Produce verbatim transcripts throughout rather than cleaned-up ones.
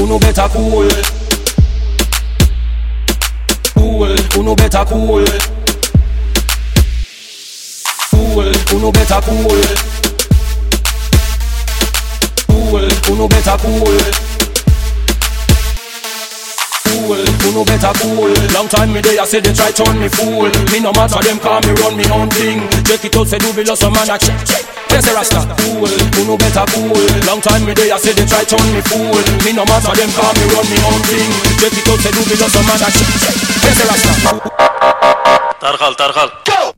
uno better cool. Cool, uno better cool. Cool, uno better cool. Cool, uno better cool. Cool, uno better cool. Long time me there, I say they try turn me fool. Me no matter them, call me run me own thing. Check it out, say do below some man a check, check. Yes, Rasta. Cool, uno better cool. Long time me there, I say they try turn me fool. Me no matter them, call me run me own thing. Check it out, say do below some man a check, check. Yes, Rasta. Tarqal, tarqal. Go!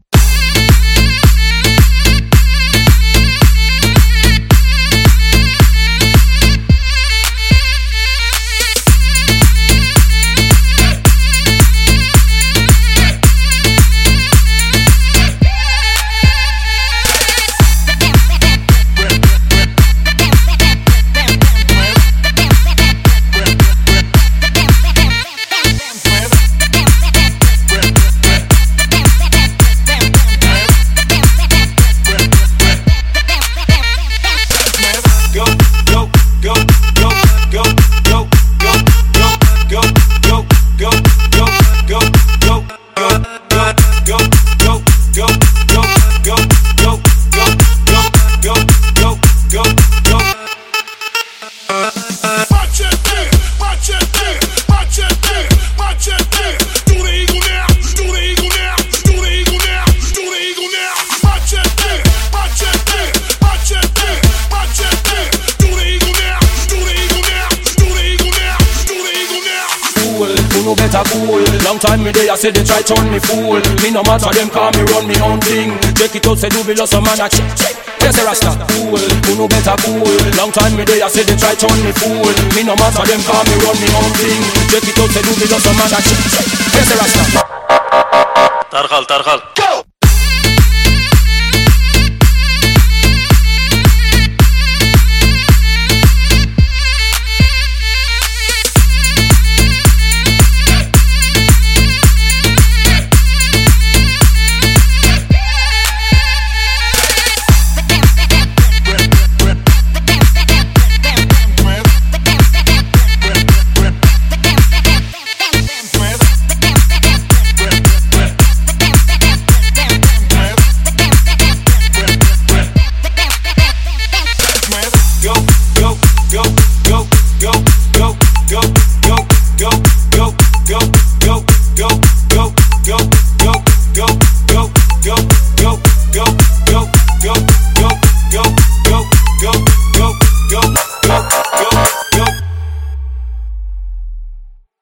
Uno better cool. Long time me there, I say they try turn me fool. Me no matter them, call me run me own thing. Check it out, say do below some man a check, check. Yes, Rasta. Cool, uno better cool. Long time me there, I say they try turn me fool. Me no matter them, call me run me own thing. Check it out, say do below some man a check, check. Yes, Rasta. Tarqal, tarqal.